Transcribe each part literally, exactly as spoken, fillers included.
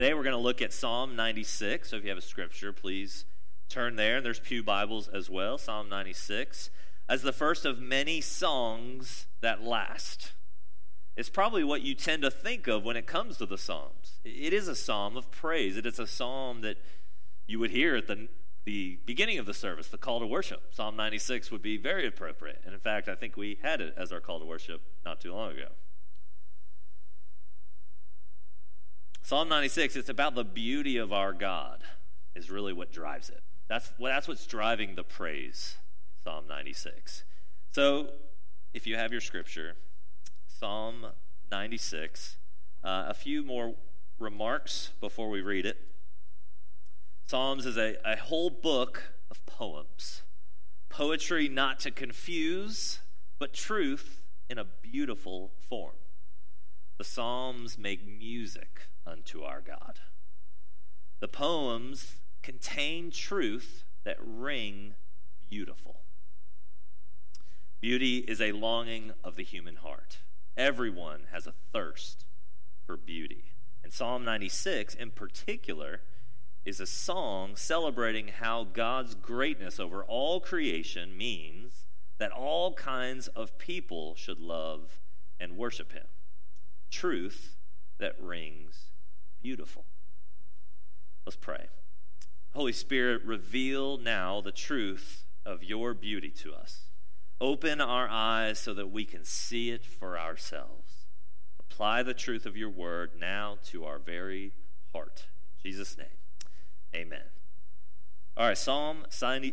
Today we're going to look at Psalm ninety-six. So if you have a scripture, please turn there. And there's Pew Bibles as well, Psalm ninety-six, as the first of many songs that last. It's probably what you tend to think of when it comes to the Psalms. It is a psalm of praise. It is a psalm that you would hear at the, the beginning of the service, the call to worship. Psalm ninety-six would be very appropriate. And in fact, I think we had it as our call to worship not too long ago. Psalm ninety-six, it's about the beauty of our God is really what drives it. That's, well, that's what's driving the praise in Psalm ninety-six. So if you have your scripture, Psalm ninety-six, uh, a few more remarks before we read it. Psalms is a, a whole book of poems. Poetry not to confuse, but truth in a beautiful form. The Psalms make music unto our God. The poems contain truth that ring beautiful. Beauty is a longing of the human heart. Everyone has a thirst for beauty. And Psalm ninety-six, in particular, is a song celebrating how God's greatness over all creation means that all kinds of people should love and worship him. Truth that rings beautiful. Let's pray. Holy Spirit, reveal now the truth of your beauty to us. Open our eyes so that we can see it for ourselves. Apply the truth of your word now to our very heart. In Jesus' name, amen. All right, Psalm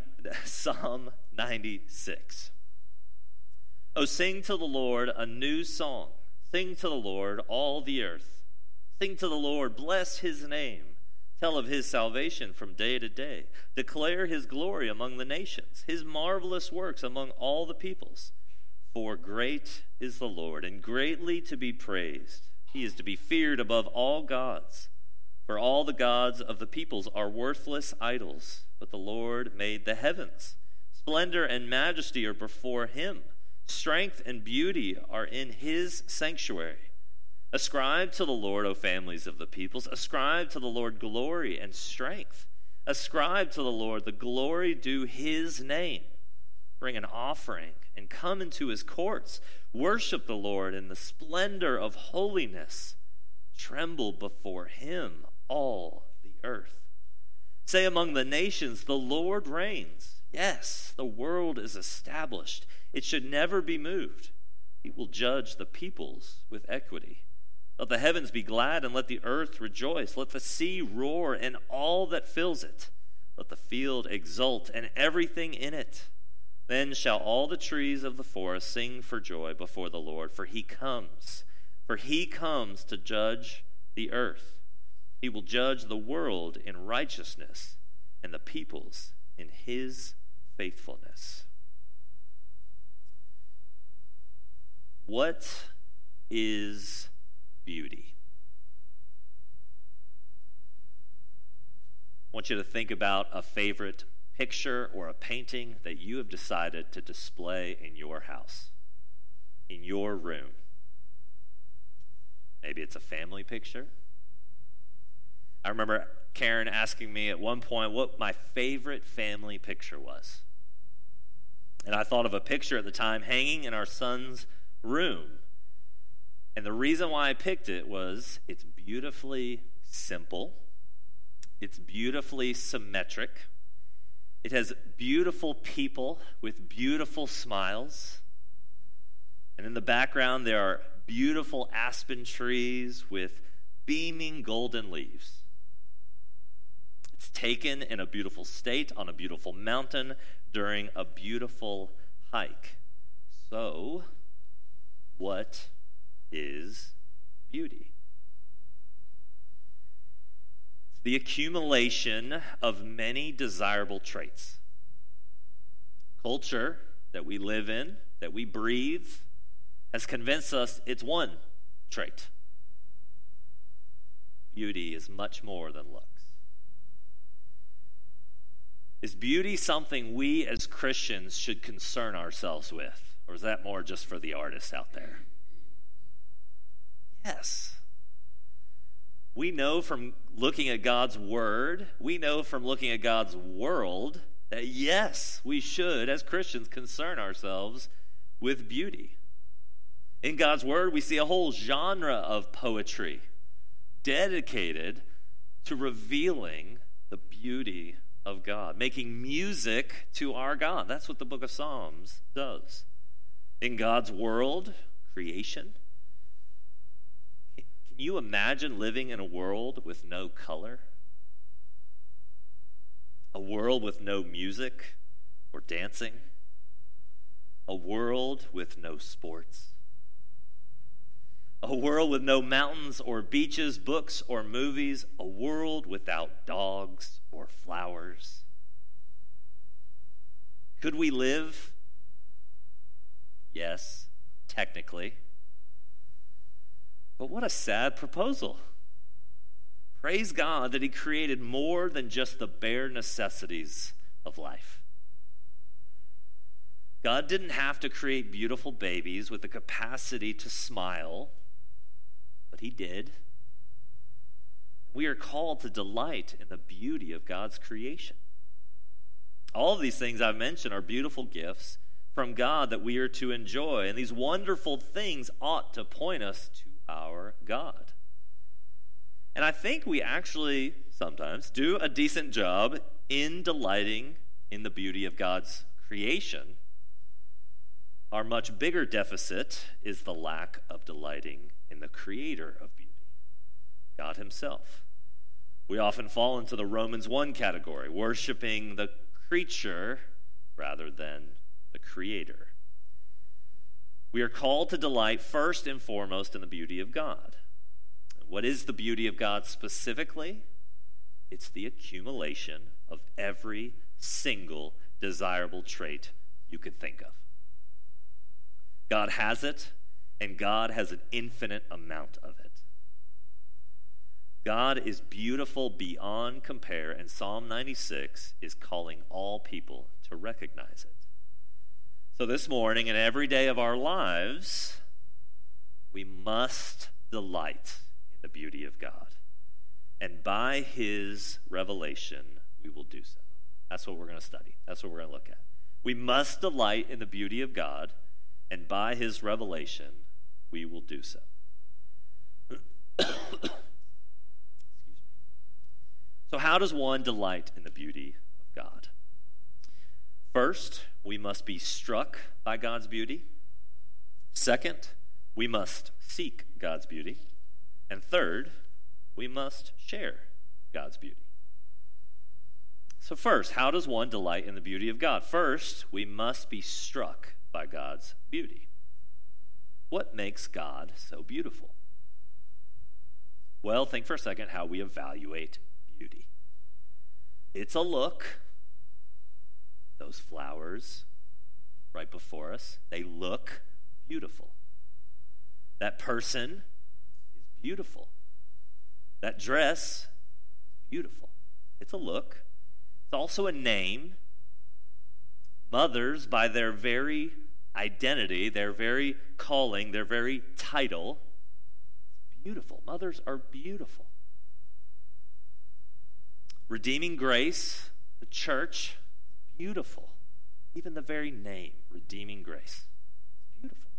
ninety-six. Oh, sing to the Lord a new song. Sing to the Lord, all the earth. Sing to the Lord, bless his name. Tell of his salvation from day to day. Declare his glory among the nations, his marvelous works among all the peoples. For great is the Lord, and greatly to be praised. He is to be feared above all gods. For all the gods of the peoples are worthless idols, but the Lord made the heavens. Splendor and majesty are before him. Strength and beauty are in his sanctuary. Ascribe to the Lord, O families of the peoples. Ascribe to the Lord glory and strength. Ascribe to the Lord the glory due his name. Bring an offering and come into his courts. Worship the Lord in the splendor of holiness. Tremble before him, all the earth. Say among the nations, the Lord reigns. Yes, the world is established. It should never be moved. He will judge the peoples with equity. Let the heavens be glad and let the earth rejoice. Let the sea roar and all that fills it. Let the field exult and everything in it. Then shall all the trees of the forest sing for joy before the Lord, for he comes. For he comes to judge the earth. He will judge the world in righteousness and the peoples in his faithfulness. What is beauty? I want you to think about a favorite picture or a painting that you have decided to display in your house, in your room. Maybe it's a family picture. I remember Karen asking me at one point what my favorite family picture was. And I thought of a picture at the time hanging in our son's room. And the reason why I picked it was it's beautifully simple. It's beautifully symmetric. It has beautiful people with beautiful smiles. And in the background, there are beautiful aspen trees with beaming golden leaves. It's taken in a beautiful state on a beautiful mountain during a beautiful hike. So, what is beauty? It's the accumulation of many desirable traits. Culture that we live in, that we breathe, has convinced us it's one trait. Beauty is much more than looks. Is beauty something we as Christians should concern ourselves with? Or is that more just for the artists out there? Yes. We know from looking at God's word, we know from looking at God's world, that yes, we should, as Christians, concern ourselves with beauty. In God's word, we see a whole genre of poetry dedicated to revealing the beauty of God, making music to our God. That's what the book of Psalms does. In God's world, creation, can you imagine living in a world with no color? A world with no music or dancing? A world with no sports? A world with no mountains or beaches, books or movies? A world without dogs or flowers? Could we live? Yes, technically. But what a sad proposal. Praise God that he created more than just the bare necessities of life. God didn't have to create beautiful babies with the capacity to smile, but he did. We are called to delight in the beauty of God's creation. All of these things I've mentioned are beautiful gifts from God that we are to enjoy, and these wonderful things ought to point us to our God. And I think we actually sometimes do a decent job in delighting in the beauty of God's creation. Our much bigger deficit is the lack of delighting in the creator of beauty, God himself. We often fall into the Romans one category, worshiping the creature rather than the creator. We are called to delight first and foremost in the beauty of God. What is the beauty of God specifically? It's the accumulation of every single desirable trait you could think of. God has it, and God has an infinite amount of it. God is beautiful beyond compare, and Psalm ninety-six is calling all people to recognize it. So this morning and every day of our lives, we must delight in the beauty of God. And by his revelation, we will do so. That's what we're going to study. That's what we're going to look at. We must delight in the beauty of God, and by his revelation, we will do so. Excuse me. So how does one delight in the beauty of God? First, we must be struck by God's beauty. Second, we must seek God's beauty. And third, we must share God's beauty. So first, how does one delight in the beauty of God? First, we must be struck by God's beauty. What makes God so beautiful? Well, think for a second how we evaluate beauty. It's a look. Those flowers right before us, they look beautiful. That person is beautiful. That dress is beautiful. It's a look. It's also a name. Mothers, by their very identity, their very calling, their very title, beautiful. Mothers are beautiful. Redeeming grace, the church, beautiful. Even the very name, redeeming grace, beautiful.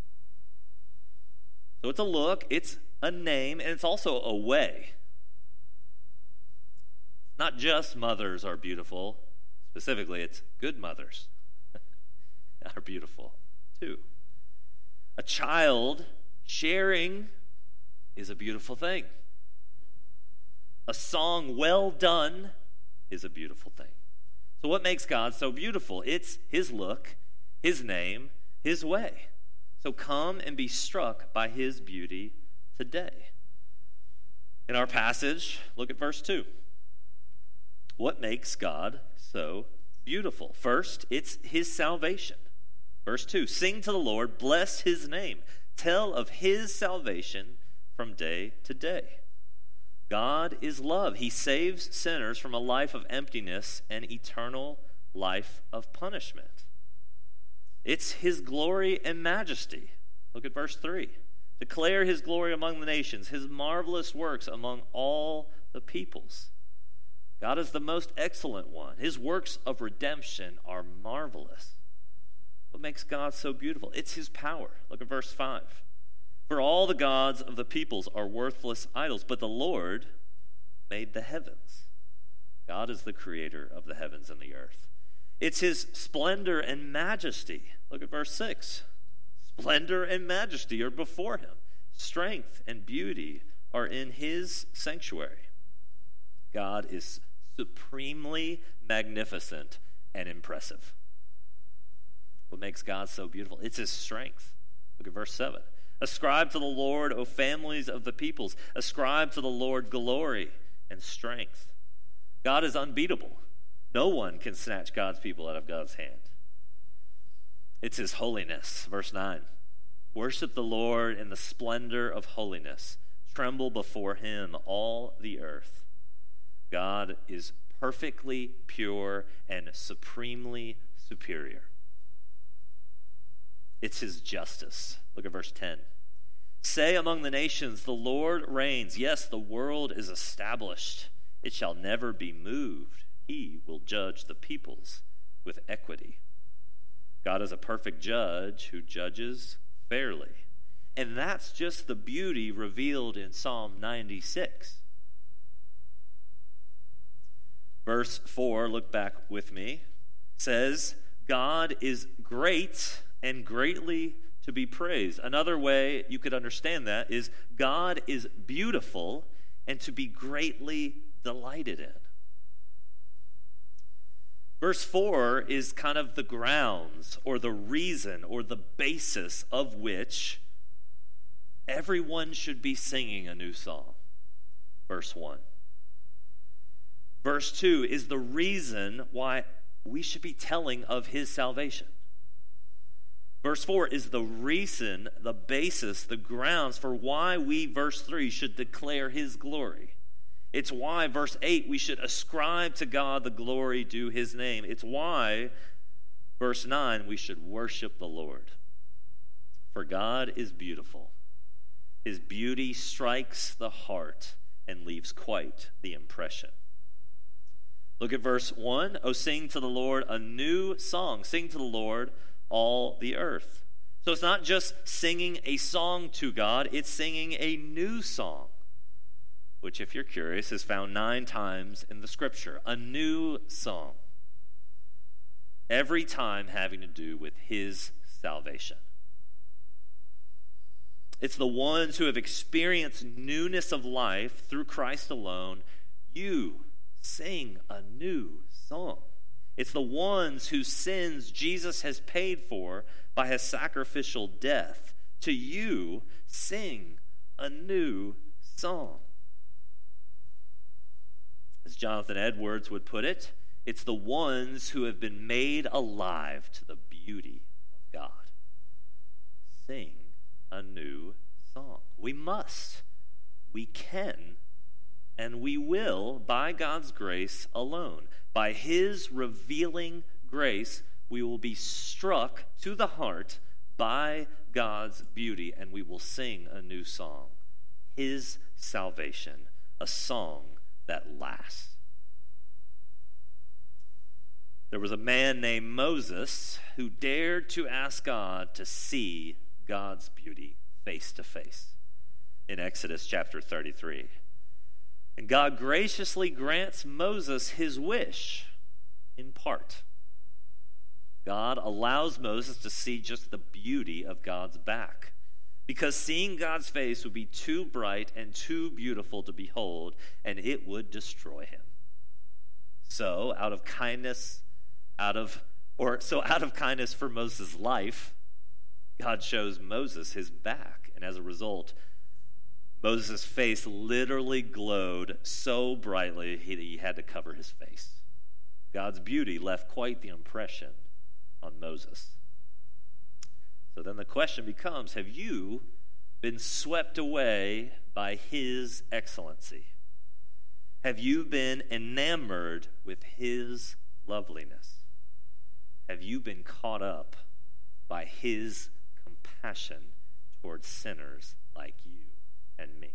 So it's a look, it's a name, and it's also a way. Not just mothers are beautiful. Specifically, it's good mothers are beautiful too. A child sharing is a beautiful thing. A song well done is a beautiful thing. So what makes God so beautiful? It's his look, his name, his way. So come and be struck by his beauty today. In our passage, look at verse two. What makes God so beautiful? First, it's his salvation. Verse two, sing to the Lord, bless his name. Tell of his salvation from day to day. God is love. He saves sinners from a life of emptiness and eternal life of punishment. It's his glory and majesty. Look at verse three. Declare his glory among the nations, his marvelous works among all the peoples. God is the most excellent one. His works of redemption are marvelous. What makes God so beautiful? It's his power. Look at verse five. For all the gods of the peoples are worthless idols, but the Lord made the heavens. God is the creator of the heavens and the earth. It's his splendor and majesty. Look at verse six. Splendor and majesty are before him. Strength and beauty are in his sanctuary. God is supremely magnificent and impressive. What makes God so beautiful? It's his strength. Look at verse seven. Ascribe to the Lord, O families of the peoples. Ascribe to the Lord glory and strength. God is unbeatable. No one can snatch God's people out of God's hand. It's his holiness. Verse nine. Worship the Lord in the splendor of holiness. Tremble before him, all the earth. God is perfectly pure and supremely superior. It's his justice. Look at verse ten. Say among the nations, the Lord reigns. Yes, the world is established. It shall never be moved. He will judge the peoples with equity. God is a perfect judge who judges fairly. And that's just the beauty revealed in Psalm ninety-six. Verse four, look back with me, says, God is great and greatly to be praised. Another way you could understand that is God is beautiful and to be greatly delighted in. Verse four is kind of the grounds or the reason or the basis of which everyone should be singing a new song. Verse one. Verse two is the reason why we should be telling of his salvation. Verse four is the reason, the basis, the grounds for why we, verse three, should declare his glory. It's why, verse eight, we should ascribe to God the glory due his name. It's why, verse nine, we should worship the Lord. For God is beautiful. His beauty strikes the heart and leaves quite the impression. Look at verse one. Oh, sing to the Lord a new song. Sing to the Lord all the earth. So it's not just singing a song to God, it's singing a new song, which, if you're curious, is found nine times in the scripture. A new song. Every time having to do with his salvation. It's the ones who have experienced newness of life through Christ alone. You sing a new song. It's the ones whose sins Jesus has paid for by his sacrificial death. To you, sing a new song. As Jonathan Edwards would put it, it's the ones who have been made alive to the beauty of God. Sing a new song. We must, we can, and we will, by God's grace alone. By his revealing grace, we will be struck to the heart by God's beauty, and we will sing a new song. His salvation, a song that lasts. There was a man named Moses who dared to ask God to see God's beauty face to face in Exodus chapter thirty-three. And God graciously grants Moses his wish in part. God allows Moses to see just the beauty of God's back, because seeing God's face would be too bright and too beautiful to behold, and it would destroy him. So, out of kindness, out of or so out of kindness for Moses' life, God shows Moses his back, and as a result, Moses' face literally glowed so brightly he, he had to cover his face. God's beauty left quite the impression on Moses. So then the question becomes, have you been swept away by his excellency? Have you been enamored with his loveliness? Have you been caught up by his compassion towards sinners like you and me.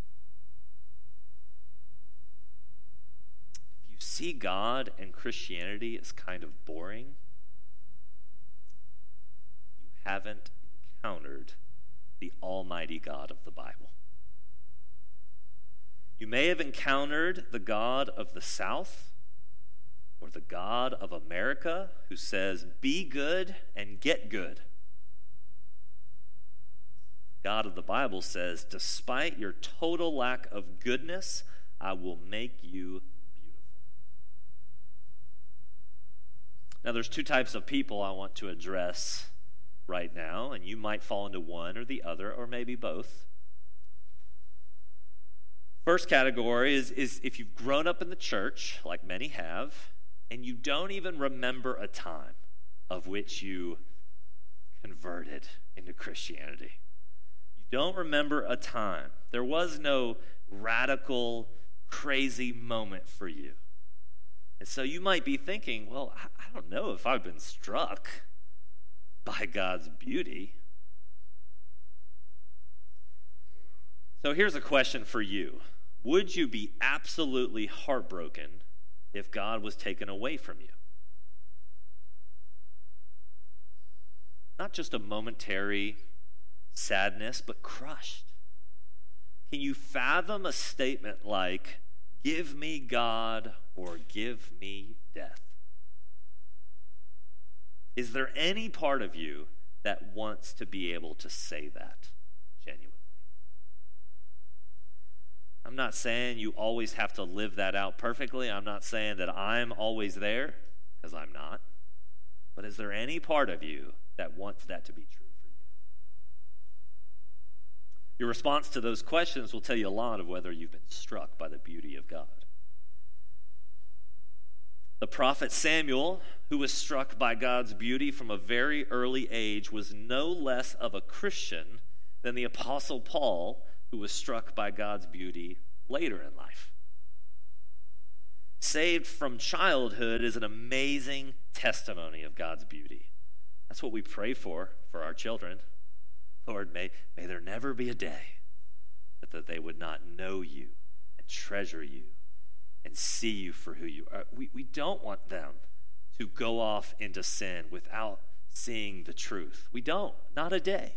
If you see God and Christianity as kind of boring, you haven't encountered the Almighty God of the Bible. You may have encountered the God of the South or the God of America who says, be good and get good. The God of the Bible says, despite your total lack of goodness, I will make you beautiful. Now, there's two types of people I want to address right now, and you might fall into one or the other, or maybe both. First category is, is if you've grown up in the church, like many have, and you don't even remember a time of which you converted into Christianity. You don't remember a time. There was no radical, crazy moment for you. And so you might be thinking, well, I don't know if I've been struck by God's beauty. So here's a question for you. Would you be absolutely heartbroken if God was taken away from you? Not just a momentary sadness, but crushed. Can you fathom a statement like, give me God or give me death? Is there any part of you that wants to be able to say that genuinely? I'm not saying you always have to live that out perfectly. I'm not saying that I'm always there, because I'm not. But is there any part of you that wants that to be true for you? Your response to those questions will tell you a lot of whether you've been struck by the beauty of God. The prophet Samuel, who was struck by God's beauty from a very early age, was no less of a Christian than the apostle Paul, who was struck by God's beauty later in life. Saved from childhood is an amazing testimony of God's beauty. That's what we pray for, for our children. Lord, may, may there never be a day that, that they would not know you and treasure you and see you for who you are. We, we don't want them to go off into sin without seeing the truth. We don't, not a day.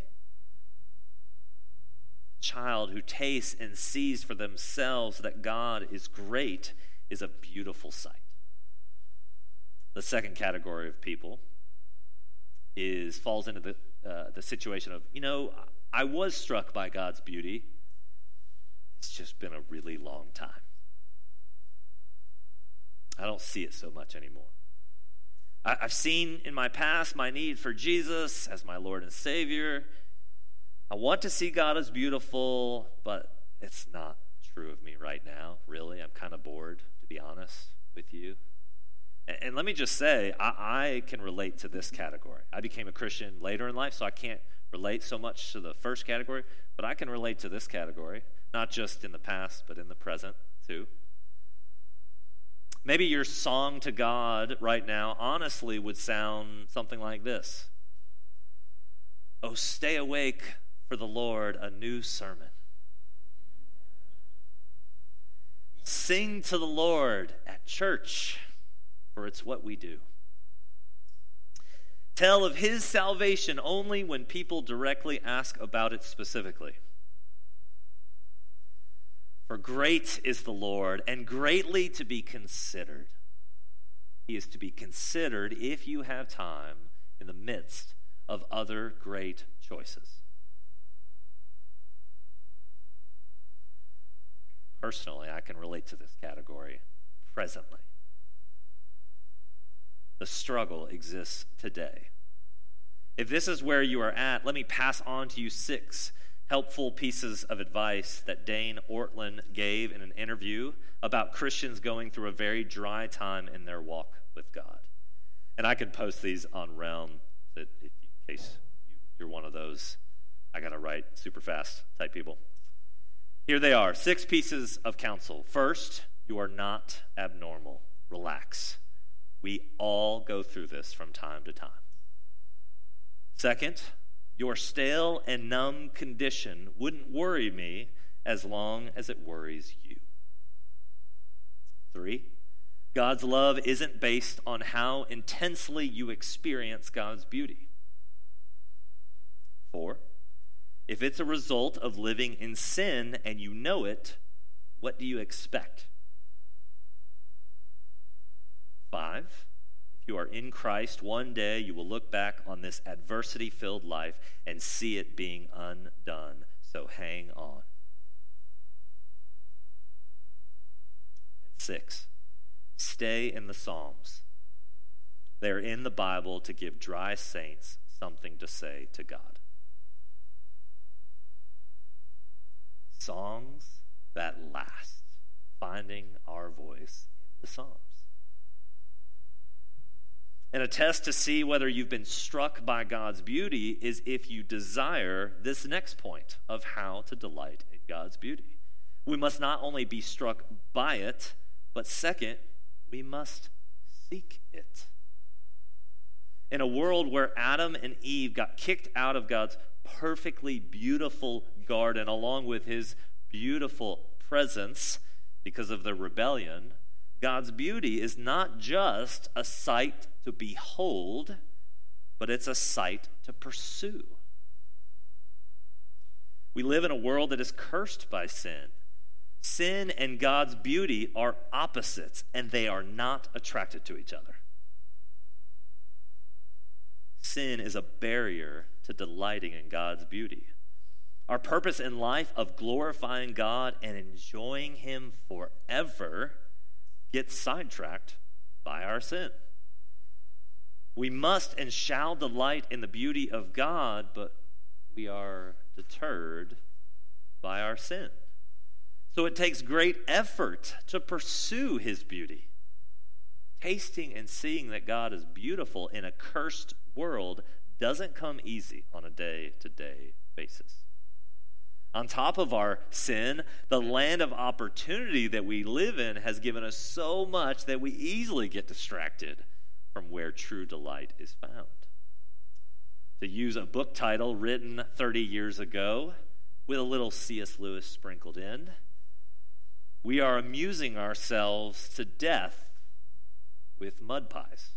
Child who tastes and sees for themselves that God is great is a beautiful sight. The second category of people is falls into the uh, the situation of, you know, I was struck by God's beauty. It's just been a really long time. I don't see it so much anymore. I, I've seen in my past my need for Jesus as my Lord and Savior. I want to see God as beautiful, but it's not true of me right now, really. I'm kind of bored, to be honest with you. And, and let me just say, I, I can relate to this category. I became a Christian later in life, so I can't relate so much to the first category, but I can relate to this category, not just in the past, but in the present, too. Maybe your song to God right now, honestly, would sound something like this. Oh, stay awake for the Lord, a new sermon. Sing to the Lord at church, for it's what we do. Tell of his salvation only when people directly ask about it specifically. For great is the Lord, and greatly to be considered. He is to be considered if you have time in the midst of other great choices. Personally, I can relate to this category presently. The struggle exists today. If this is where you are at, let me pass on to you six helpful pieces of advice that Dane Ortlund gave in an interview about Christians going through a very dry time in their walk with God. And I can post these on Realm, that if, in case you, you're one of those, I gotta write super fast type people. Here they are, six pieces of counsel. First, you are not abnormal. Relax. We all go through this from time to time. Second, Your stale and numb condition wouldn't worry me as long as it worries you. Three, God's love isn't based on how intensely you experience God's beauty. Four, if it's a result of living in sin and you know it, what do you expect? Five, if you are in Christ, one day you will look back on this adversity-filled life and see it being undone. So hang on. And six, stay in the Psalms. They're in the Bible to give dry saints something to say to God. Songs that last, finding our voice in the Psalms. And a test to see whether you've been struck by God's beauty is if you desire this next point of how to delight in God's beauty. We must not only be struck by it, but second, we must seek it. In a world where Adam and Eve got kicked out of God's perfectly beautiful garden along with his beautiful presence because of their rebellion, God's beauty is not just a sight to behold, but it's a sight to pursue. We live in a world that is cursed by sin. Sin and God's beauty are opposites, and they are not attracted to each other. Sin is a barrier to delighting in God's beauty. Our purpose in life of glorifying God and enjoying Him forever gets sidetracked by our sin. We must and shall delight in the beauty of God, but we are deterred by our sin. So it takes great effort to pursue His beauty. Tasting and seeing that God is beautiful in a cursed world doesn't come easy on a day-to-day basis. On top of our sin, the land of opportunity that we live in has given us so much that we easily get distracted from where true delight is found. To use a book title written thirty years ago, with a little C S Lewis sprinkled in, we are amusing ourselves to death with mud pies.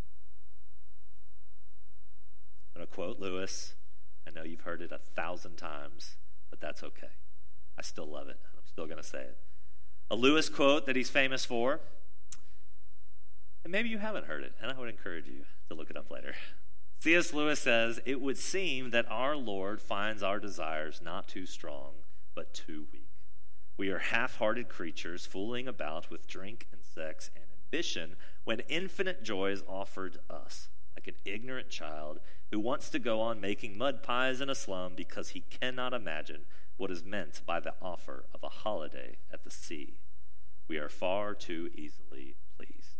I'm going to quote Lewis. I know you've heard it a thousand times, but that's okay. I still love it, and I'm still going to say it. A Lewis quote that he's famous for, and maybe you haven't heard it, and I would encourage you to look it up later. C S Lewis says, "It would seem that our Lord finds our desires not too strong, but too weak. We are half-hearted creatures fooling about with drink and sex and ambition when infinite joy is offered us, like an ignorant child who wants to go on making mud pies in a slum because he cannot imagine what is meant by the offer of a holiday at the sea. We are far too easily pleased."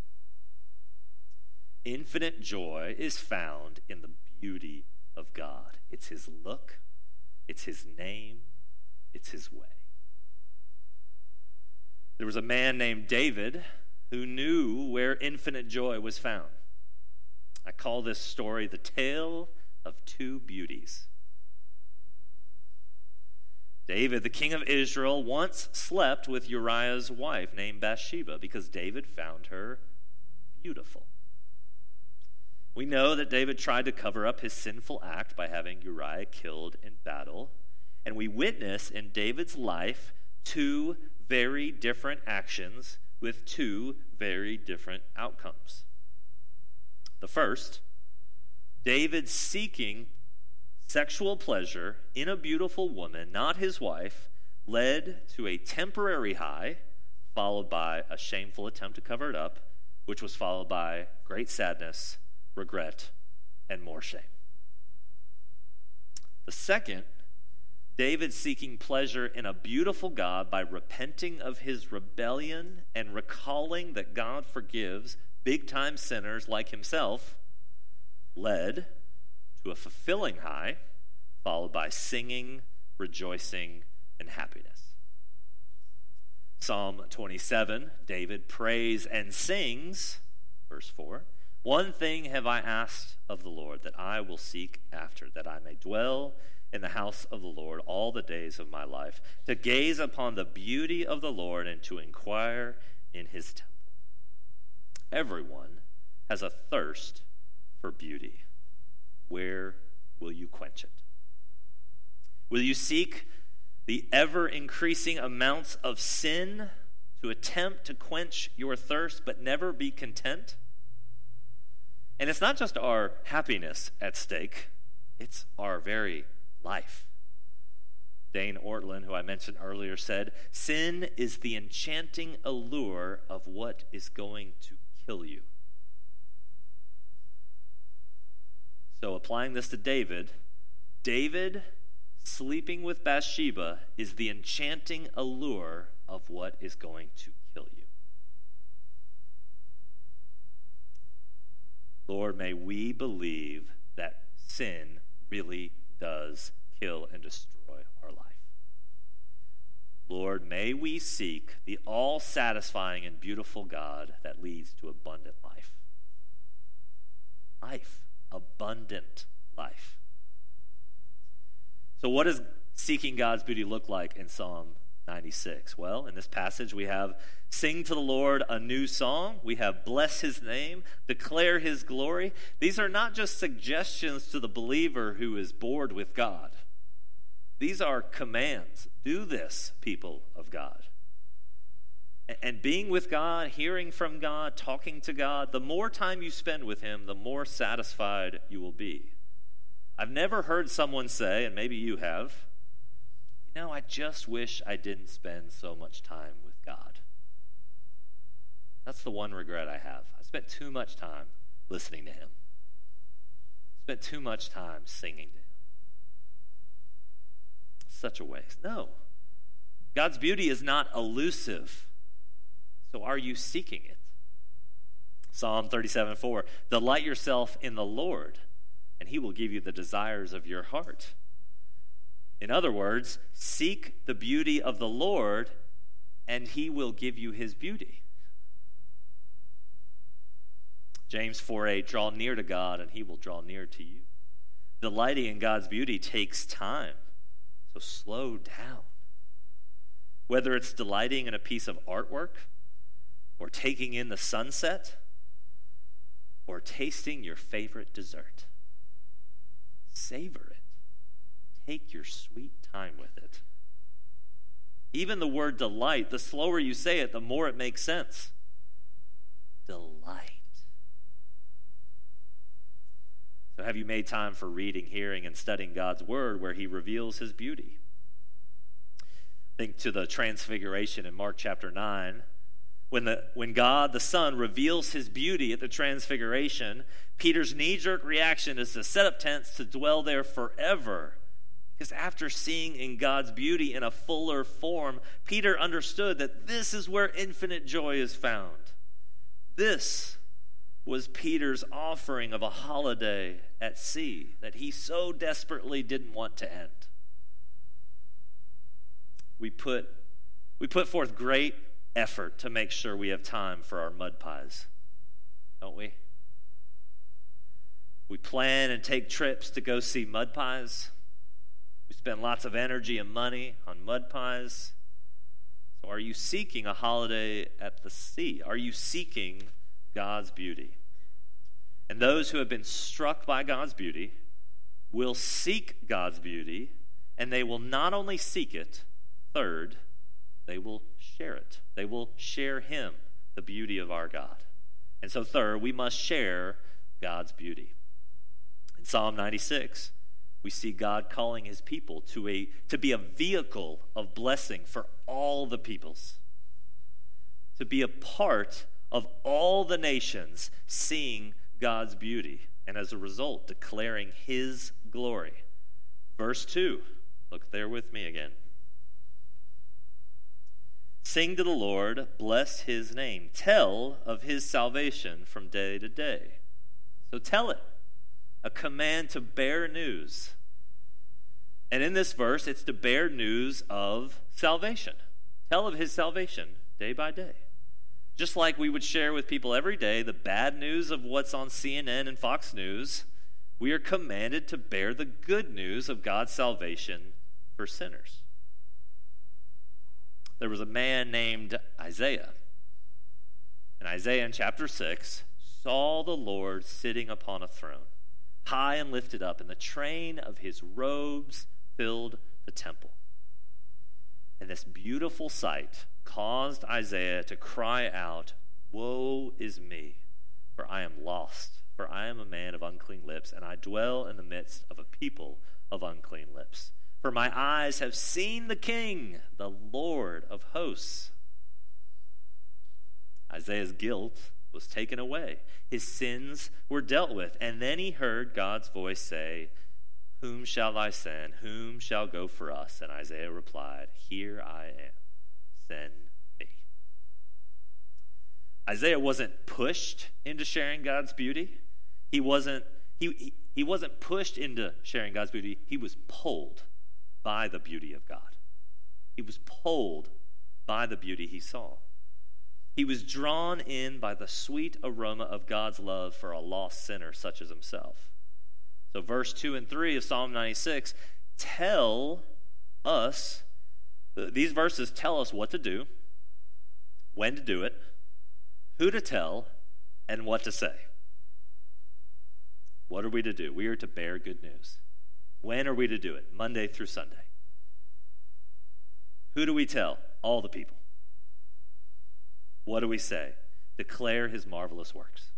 Infinite joy is found in the beauty of God. It's His look, it's His name, it's His way. There was a man named David who knew where infinite joy was found. I call this story the tale of two beauties. David, the king of Israel, once slept with Uriah's wife named Bathsheba because David found her beautiful. We know that David tried to cover up his sinful act by having Uriah killed in battle, and we witness in David's life two very different actions with two very different outcomes. The first, David seeking sexual pleasure in a beautiful woman, not his wife, led to a temporary high, followed by a shameful attempt to cover it up, which was followed by great sadness, regret, and more shame. The second, David seeking pleasure in a beautiful God by repenting of his rebellion and recalling that God forgives big-time sinners like himself, led to a fulfilling high, followed by singing, rejoicing, and happiness. Psalm twenty-seven, David prays and sings, verse four, One thing have I asked of the Lord, that I will seek after, that I may dwell in the house of the Lord all the days of my life, to gaze upon the beauty of the Lord and to inquire in his temple. Everyone has a thirst for beauty. Where will you quench it? Will you seek the ever-increasing amounts of sin to attempt to quench your thirst but never be content? And it's not just our happiness at stake, it's our very life. Dane Ortlund, who I mentioned earlier, said, "Sin is the enchanting allure of what is going to kill you." So applying this to David, David sleeping with Bathsheba is the enchanting allure of what is going to kill you. Lord, may we believe that sin really does kill and destroy our life. Lord, may we seek the all-satisfying and beautiful God that leads to abundant life. Life. Abundant life. So what does seeking God's beauty look like in Psalm ninety-six? Well, in this passage we have sing to the Lord a new song. We have bless his name, declare his glory. These are not just suggestions to the believer who is bored with God. These are commands. Do this, people of God. And being with God, hearing from God, talking to God, the more time you spend with him, the more satisfied you will be. I've never heard someone say, and maybe you have, you know, I just wish I didn't spend so much time with God. That's the one regret I have. I spent too much time listening to him. Spent too much time singing to him. Such a waste. No. God's beauty is not elusive. So are you seeking it? Psalm thirty-seven four, delight yourself in the Lord, and he will give you the desires of your heart. In other words, seek the beauty of the Lord, and he will give you his beauty. James four eight, draw near to God, and he will draw near to you. Delighting in God's beauty takes time, so slow down. Whether it's delighting in a piece of artwork, or taking in the sunset, or tasting your favorite dessert. Savor it. Take your sweet time with it. Even the word delight, the slower you say it, the more it makes sense. Delight. So have you made time for reading, hearing, and studying God's word where he reveals his beauty? Think to the transfiguration in Mark chapter nine. When, the, when God, the Son, reveals his beauty at the transfiguration, Peter's knee-jerk reaction is to set up tents to dwell there forever. Because after seeing in God's beauty in a fuller form, Peter understood that this is where infinite joy is found. This was Peter's offering of a holiday at sea that he so desperately didn't want to end. We put, we put forth great effort to make sure we have time for our mud pies, don't we? We plan and take trips to go see mud pies. We spend lots of energy and money on mud pies. So are you seeking a holiday at the sea? Are you seeking God's beauty? And those who have been struck by God's beauty will seek God's beauty, and they will not only seek it, third, they will share it. They will share him, the beauty of our God. And so third, we must share God's beauty. In Psalm ninety-six, we see God calling his people to, a, to be a vehicle of blessing for all the peoples, to be a part of all the nations seeing God's beauty, and as a result, declaring his glory. Verse two, look there with me again. Sing to the Lord, bless his name. Tell of his salvation from day to day. So tell it. A command to bear news. And in this verse, it's to bear news of salvation. Tell of his salvation day by day. Just like we would share with people every day the bad news of what's on C N N and Fox News, we are commanded to bear the good news of God's salvation for sinners. There was a man named Isaiah. And Isaiah in chapter six saw the Lord sitting upon a throne, high and lifted up, and the train of his robes filled the temple. And this beautiful sight caused Isaiah to cry out, "Woe is me, for I am lost, for I am a man of unclean lips, and I dwell in the midst of a people of unclean lips. For my eyes have seen the King, the Lord of hosts." Isaiah's guilt was taken away. His sins were dealt with. And then he heard God's voice say, "Whom shall I send? Whom shall go for us?" And Isaiah replied, "Here I am. Send me." Isaiah wasn't pushed into sharing God's beauty. He wasn't, he, he, he wasn't pushed into sharing God's beauty. He was pulled by the beauty of God. He was pulled by the beauty he saw. He was drawn in by the sweet aroma of God's love for a lost sinner such as himself. So verse two and three of Psalm ninety-six tell us, these verses tell us what to do, when to do it, who to tell, and what to say. What are we to do? We are to bear good news. When are we to do it? Monday through Sunday. Who do we tell? All the people. What do we say? Declare his marvelous works.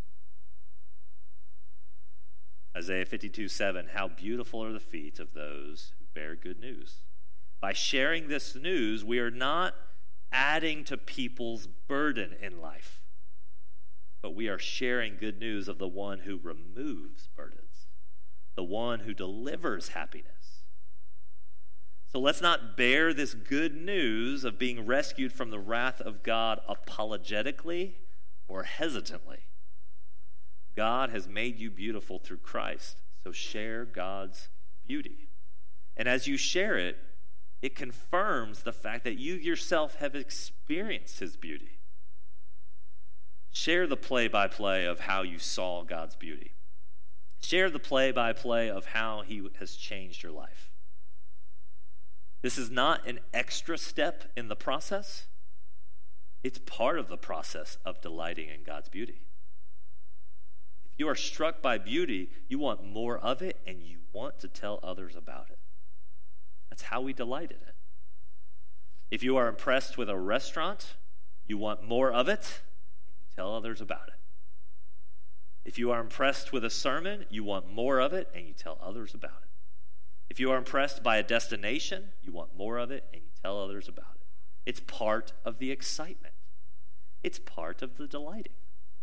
Isaiah fifty-two seven, how beautiful are the feet of those who bear good news. By sharing this news, we are not adding to people's burden in life, but we are sharing good news of the one who removes burdens, the one who delivers happiness. So let's not bear this good news of being rescued from the wrath of God apologetically or hesitantly. God has made you beautiful through Christ, so share God's beauty. And as you share it, it confirms the fact that you yourself have experienced his beauty. Share the play-by-play of how you saw God's beauty. Share the play-by-play of how he has changed your life. This is not an extra step in the process. It's part of the process of delighting in God's beauty. If you are struck by beauty, you want more of it and you want to tell others about it. That's how we delight in it. If you are impressed with a restaurant, you want more of it and you tell others about it. If you are impressed with a sermon, you want more of it and you tell others about it. If you are impressed by a destination, you want more of it and you tell others about it. It's part of the excitement. It's part of the delighting.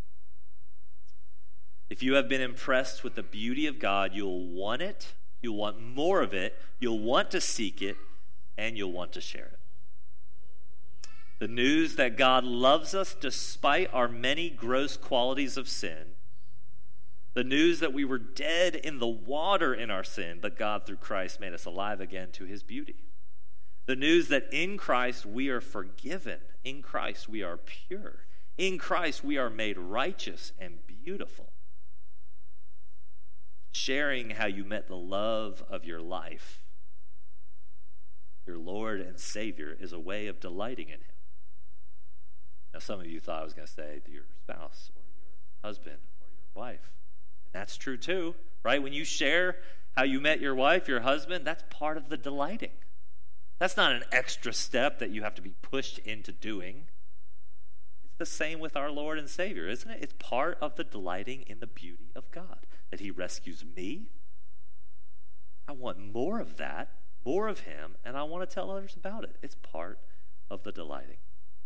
If you have been impressed with the beauty of God, you'll want it, you'll want more of it, you'll want to seek it, and you'll want to share it. The news that God loves us despite our many gross qualities of sin, the news that we were dead in the water in our sin, but God through Christ made us alive again to his beauty. The news that in Christ we are forgiven. In Christ we are pure. In Christ we are made righteous and beautiful. Sharing how you met the love of your life, your Lord and Savior, is a way of delighting in him. Now some of you thought I was going to say your spouse or your husband or your wife. That's true too, right? When you share how you met your wife, your husband, that's part of the delighting. That's not an extra step that you have to be pushed into doing. It's the same with our Lord and Savior, isn't it? It's part of the delighting in the beauty of God, that he rescues me. I want more of that, more of him, and I want to tell others about it. It's part of the delighting.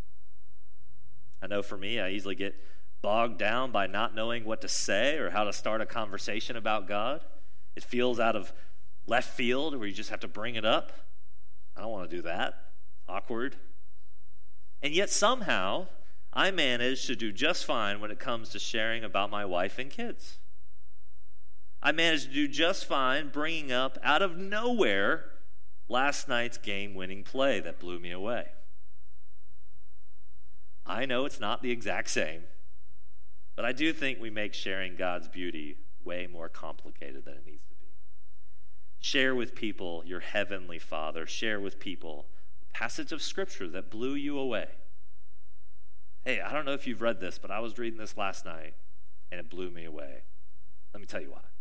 I know for me, I easily get bogged down by not knowing what to say or how to start a conversation about God. It feels out of left field where you just have to bring it up. I don't want to do that. Awkward. And yet somehow I manage to do just fine when it comes to sharing about my wife and kids. I managed to do just fine bringing up out of nowhere last night's game-winning play that blew me away. I know it's not the exact same, but I do think we make sharing God's beauty way more complicated than it needs to be. Share with people your heavenly Father. Share with people a passage of Scripture that blew you away. Hey, I don't know if you've read this, but I was reading this last night, and it blew me away. Let me tell you why.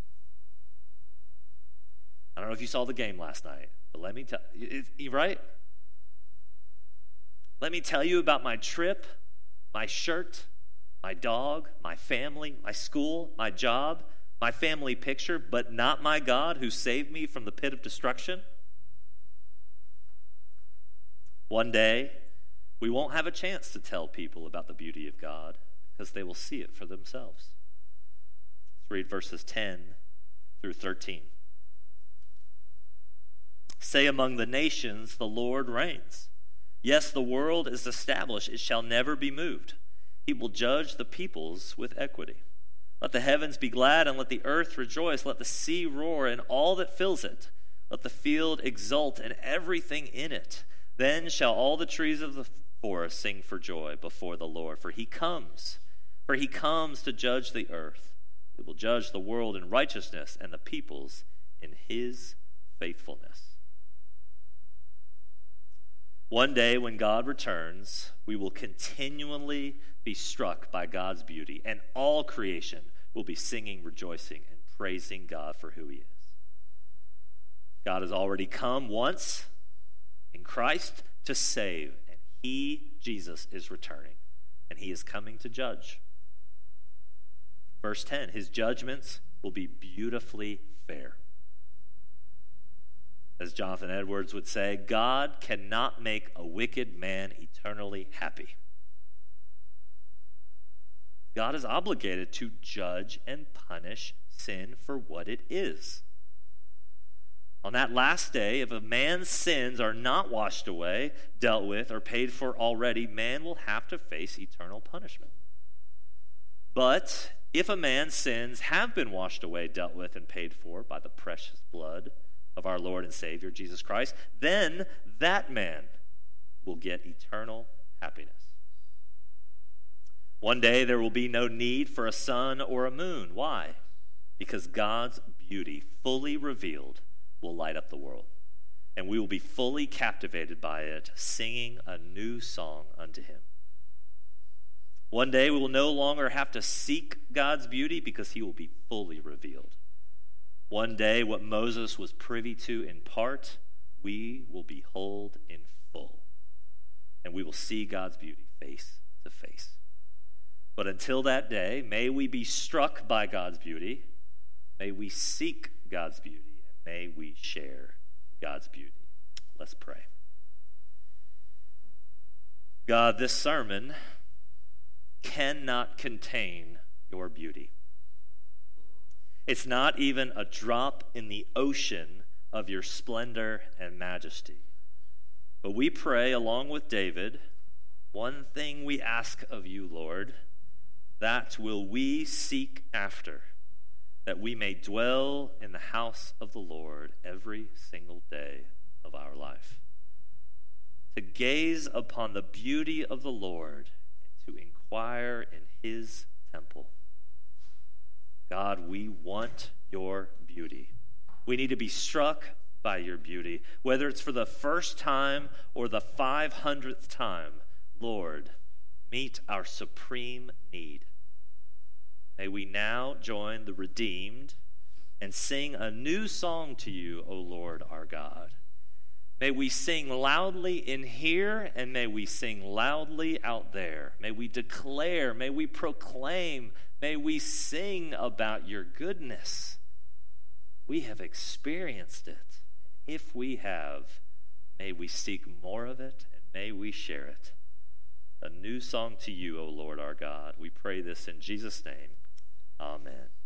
I don't know if you saw the game last night, but let me tell you, right? Let me tell you about my trip, my shirt, my dog, my family, my school, my job, my family picture, but not my God who saved me from the pit of destruction. One day, we won't have a chance to tell people about the beauty of God because they will see it for themselves. Let's read verses ten through thirteen. Say among the nations, the Lord reigns. Yes, the world is established. It shall never be moved. He will judge the peoples with equity. Let the heavens be glad and let the earth rejoice. Let the sea roar and all that fills it. Let the field exult and everything in it. Then shall all the trees of the forest sing for joy before the Lord. For he comes, for he comes to judge the earth. He will judge the world in righteousness and the peoples in his faithfulness. One day when God returns, we will continually be struck by God's beauty, and all creation will be singing, rejoicing, and praising God for who he is. God has already come once in Christ to save, and he, Jesus, is returning, and he is coming to judge. Verse ten, his judgments will be beautifully fair. As Jonathan Edwards would say, God cannot make a wicked man eternally happy. God is obligated to judge and punish sin for what it is. On that last day, if a man's sins are not washed away, dealt with, or paid for already, man will have to face eternal punishment. But if a man's sins have been washed away, dealt with, and paid for by the precious blood of our Lord and Savior, Jesus Christ, then that man will get eternal happiness. One day there will be no need for a sun or a moon. Why? Because God's beauty, fully revealed, will light up the world, and we will be fully captivated by it, singing a new song unto him. One day we will no longer have to seek God's beauty because he will be fully revealed. One day, what Moses was privy to in part, we will behold in full. And we will see God's beauty face to face. But until that day, may we be struck by God's beauty. May we seek God's beauty. And may we share God's beauty. Let's pray. God, this sermon cannot contain your beauty. It's not even a drop in the ocean of your splendor and majesty. But we pray, along with David, one thing we ask of you, Lord, that will we seek after, that we may dwell in the house of the Lord every single day of our life. To gaze upon the beauty of the Lord and to inquire in his temple. God, we want your beauty. We need to be struck by your beauty, whether it's for the first time or the five hundredth time. Lord, meet our supreme need. May we now join the redeemed and sing a new song to you, O Lord our God. May we sing loudly in here, and may we sing loudly out there. May we declare, may we proclaim, may we sing about your goodness. We have experienced it. And if we have, may we seek more of it, and may we share it. A new song to you, O Lord our God. We pray this in Jesus' name. Amen.